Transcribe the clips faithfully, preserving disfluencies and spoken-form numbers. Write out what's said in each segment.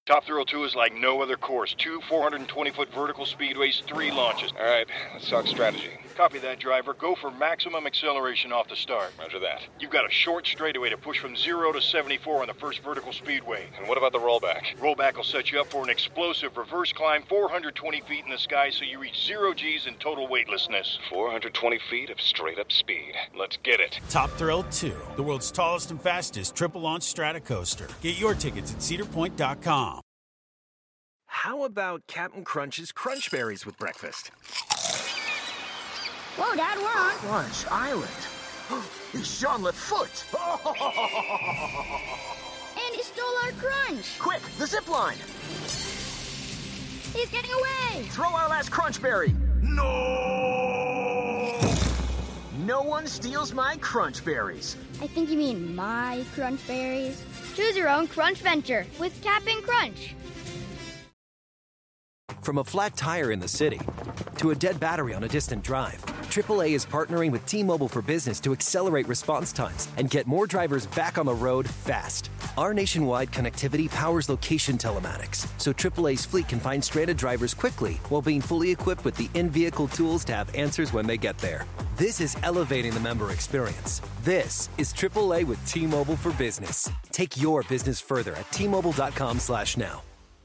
Top Thrill two is like no other course. Two four hundred twenty foot vertical speedways, three launches. All right, let's talk strategy. Copy that, driver. Go for maximum acceleration off the start. Roger that. You've got a short straightaway to push from zero to seventy-four on the first vertical speedway. And what about the rollback? Rollback will set you up for an explosive reverse climb four hundred twenty feet in the sky so you reach zero G's in total weightlessness. four hundred twenty feet of straight-up speed. Let's get it. Top Thrill two, the world's tallest and fastest triple-launch stratocoaster. Get your tickets at cedar point dot com. How about Captain Crunch's Crunch Berries with breakfast? Whoa, Dad, we're on Crunch Island. It's Jean Foot. And he stole our crunch. Quick, the zip line. He's getting away. Throw our last Crunch Berry. No! No one steals my Crunch Berries. I think you mean my Crunch Berries. Choose your own Crunch venture with Cap'n Crunch. From a flat tire in the city to a dead battery on a distant drive, triple A is partnering with T-Mobile for Business to accelerate response times and get more drivers back on the road fast. Our nationwide connectivity powers location telematics, so triple A's fleet can find stranded drivers quickly while being fully equipped with the in-vehicle tools to have answers when they get there. This is elevating the member experience. This is triple A with T-Mobile for Business. Take your business further at T Mobile dot com slash now.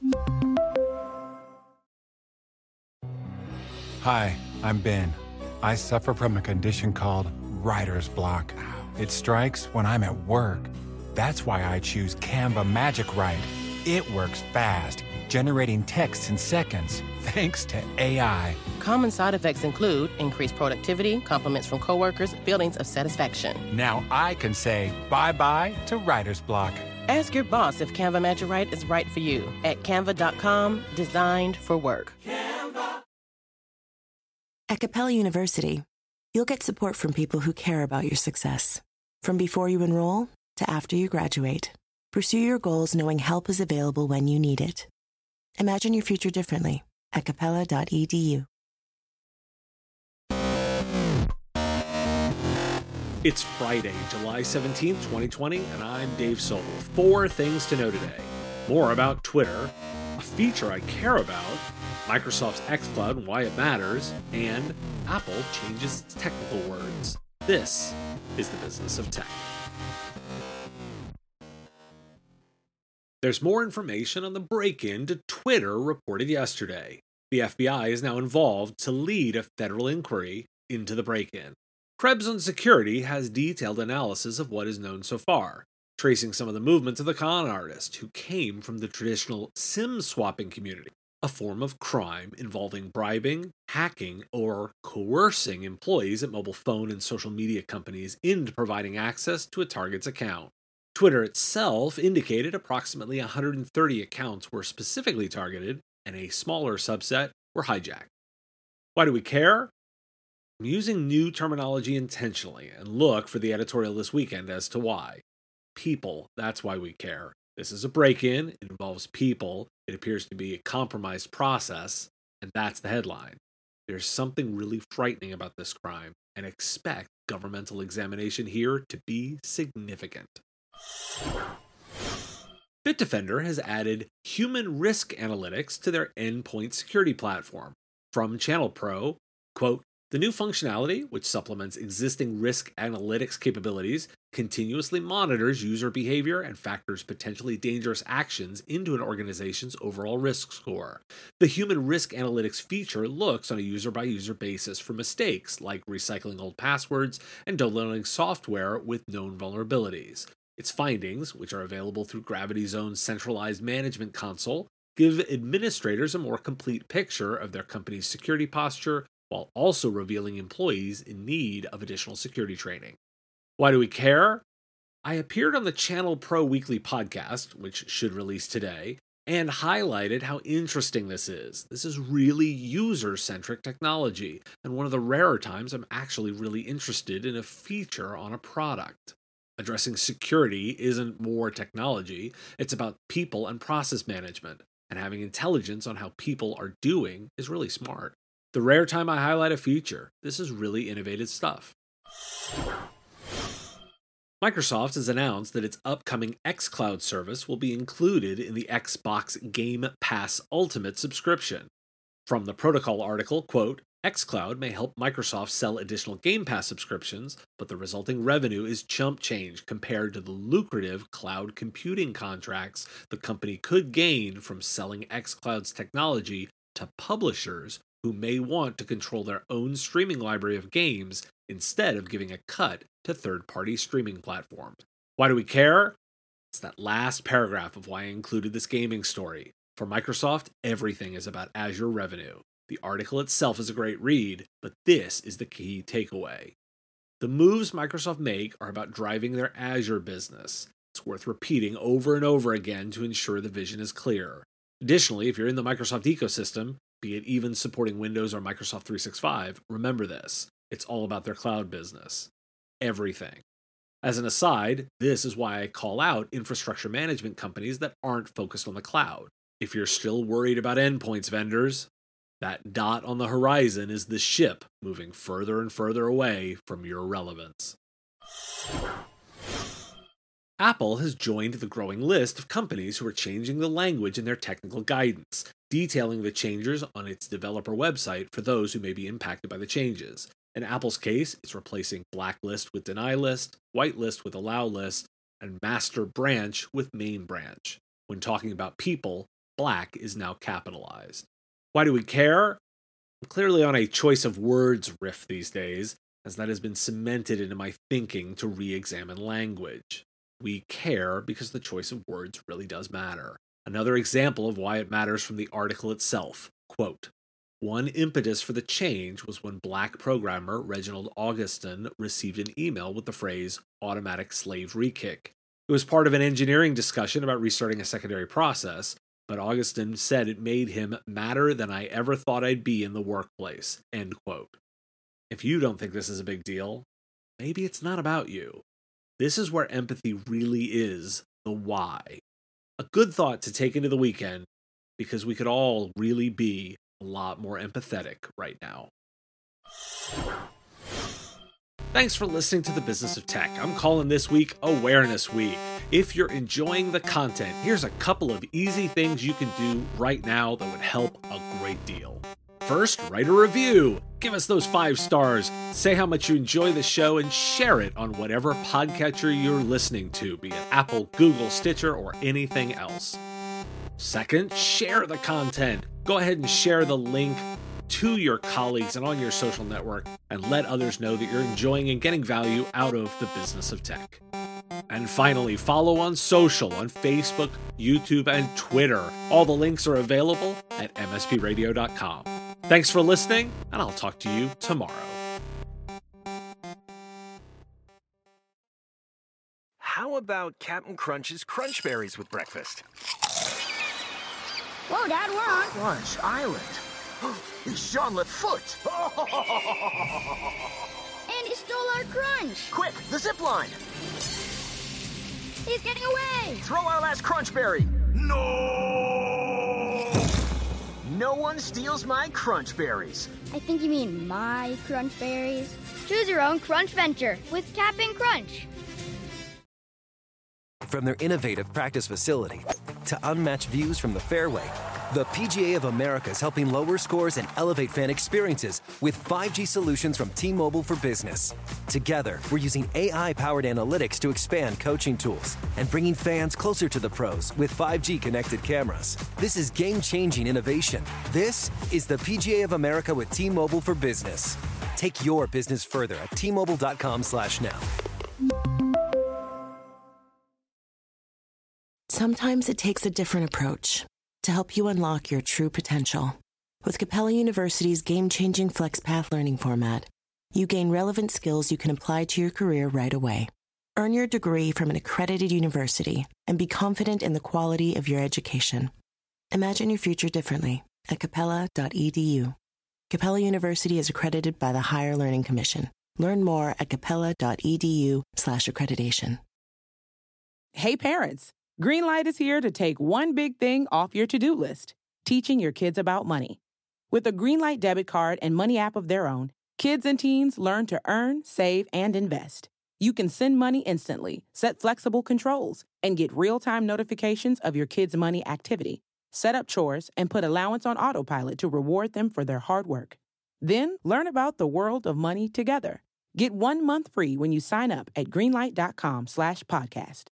Hi, I'm Ben. I suffer from a condition called writer's block. It strikes when I'm at work. That's why I choose Canva Magic Write. It works fast, generating text in seconds, thanks to A I. Common side effects include increased productivity, compliments from coworkers, feelings of satisfaction. Now I can say bye-bye to writer's block. Ask your boss if Canva Magic Write is right for you at canva dot com, designed for work. At Capella University, you'll get support from people who care about your success. From before you enroll to after you graduate, pursue your goals knowing help is available when you need it. Imagine your future differently at capella dot e d u. It's Friday, July seventeenth, twenty twenty, and I'm Dave Sobel. Four things to know today. More about Twitter, a feature I care about, Microsoft's xCloud and why it matters, and Apple changes its technical words. This is the business of tech. There's more information on the break-in to Twitter reported yesterday. The F B I is now involved to lead a federal inquiry into the break-in. Krebs on Security has detailed analysis of what is known so far, tracing some of the movements of the con artist who came from the traditional SIM swapping community, a form of crime involving bribing, hacking, or coercing employees at mobile phone and social media companies into providing access to a target's account. Twitter itself indicated approximately one hundred thirty accounts were specifically targeted, and a smaller subset were hijacked. Why do we care? I'm using new terminology intentionally, and look for the editorial this weekend as to why. People, that's why we care. This is a break-in, it involves people, it appears to be a compromised process, and that's the headline. There's something really frightening about this crime, and expect governmental examination here to be significant. Bitdefender has added human risk analytics to their endpoint security platform. From Channel Pro, quote, the new functionality, which supplements existing risk analytics capabilities, continuously monitors user behavior and factors potentially dangerous actions into an organization's overall risk score. The human risk analytics feature looks on a user-by-user basis for mistakes like recycling old passwords and downloading software with known vulnerabilities. Its findings, which are available through Gravity Zone's centralized management console, give administrators a more complete picture of their company's security posture, while also revealing employees in need of additional security training. Why do we care? I appeared on the Channel Pro Weekly podcast, which should release today, and highlighted how interesting this is. This is really user-centric technology, and one of the rarer times I'm actually really interested in a feature on a product. Addressing security isn't more technology, it's about people and process management, and having intelligence on how people are doing is really smart. The rare time I highlight a feature, this is really innovative stuff. Microsoft has announced that its upcoming xCloud service will be included in the Xbox Game Pass Ultimate subscription. From the Protocol article, quote, xCloud may help Microsoft sell additional Game Pass subscriptions, but the resulting revenue is chump change compared to the lucrative cloud computing contracts the company could gain from selling xCloud's technology to publishers who may want to control their own streaming library of games instead of giving a cut to third-party streaming platforms. Why do we care? It's that last paragraph of why I included this gaming story. For Microsoft, everything is about Azure revenue. The article itself is a great read, but this is the key takeaway. The moves Microsoft make are about driving their Azure business. It's worth repeating over and over again to ensure the vision is clear. Additionally, if you're in the Microsoft ecosystem, be it even supporting Windows or Microsoft three sixty-five, remember this. It's all about their cloud business. Everything. As an aside, this is why I call out infrastructure management companies that aren't focused on the cloud. If you're still worried about endpoints vendors, that dot on the horizon is the ship moving further and further away from your relevance. Apple has joined the growing list of companies who are changing the language in their technical guidance, detailing the changes on its developer website for those who may be impacted by the changes. In Apple's case, it's replacing blacklist with deny list, whitelist with allow list, and master branch with main branch. When talking about people, black is now capitalized. Why do we care? I'm clearly on a choice of words riff these days, as that has been cemented into my thinking to re-examine language. We care because the choice of words really does matter. Another example of why it matters from the article itself. Quote, one impetus for the change was when black programmer Reginald Augustin received an email with the phrase automatic slave re-kick. It was part of an engineering discussion about restarting a secondary process, but Augustin said it made him madder than I ever thought I'd be in the workplace. End quote. If you don't think this is a big deal, maybe it's not about you. This is where empathy really is the why. A good thought to take into the weekend, because we could all really be a lot more empathetic right now. Thanks for listening to The Business of Tech. I'm calling this week Awareness Week. If you're enjoying the content, here's a couple of easy things you can do right now that would help a great deal. First, write a review. Give us those five stars. Say how much you enjoy the show and share it on whatever podcatcher you're listening to, be it Apple, Google, Stitcher, or anything else. Second, share the content. Go ahead and share the link to your colleagues and on your social network and let others know that you're enjoying and getting value out of the business of tech. And finally, follow on social on Facebook, YouTube, and Twitter. All the links are available at m s p radio dot com. Thanks for listening, and I'll talk to you tomorrow. How about Captain Crunch's Crunch Berries with breakfast? Whoa, Dad, we're on Crunch Island. It's Jean Lafoote. And he stole our crunch. Quick, the zip line. He's getting away. Throw our last Crunch Berry. No! No one steals my Crunch Berries. I think you mean my Crunch Berries. Choose your own Crunch venture with Cap'n Crunch. From their innovative practice facility to unmatched views from the fairway, the P G A of America is helping lower scores and elevate fan experiences with five G solutions from T-Mobile for Business. Together, we're using A I-powered analytics to expand coaching tools and bringing fans closer to the pros with five G connected cameras. This is game-changing innovation. This is the P G A of America with T-Mobile for Business. Take your business further at T Mobile dot com slash now. Sometimes it takes a different approach to help you unlock your true potential. With Capella University's game-changing FlexPath learning format, you gain relevant skills you can apply to your career right away. Earn your degree from an accredited university and be confident in the quality of your education. Imagine your future differently at capella dot e d u. Capella University is accredited by the Higher Learning Commission. Learn more at capella dot e d u slash accreditation. Hey parents, Greenlight is here to take one big thing off your to-do list, teaching your kids about money. With a Greenlight debit card and money app of their own, kids and teens learn to earn, save, and invest. You can send money instantly, set flexible controls, and get real-time notifications of your kids' money activity. Set up chores and put allowance on autopilot to reward them for their hard work. Then learn about the world of money together. Get one month free when you sign up at greenlight.com slash podcast.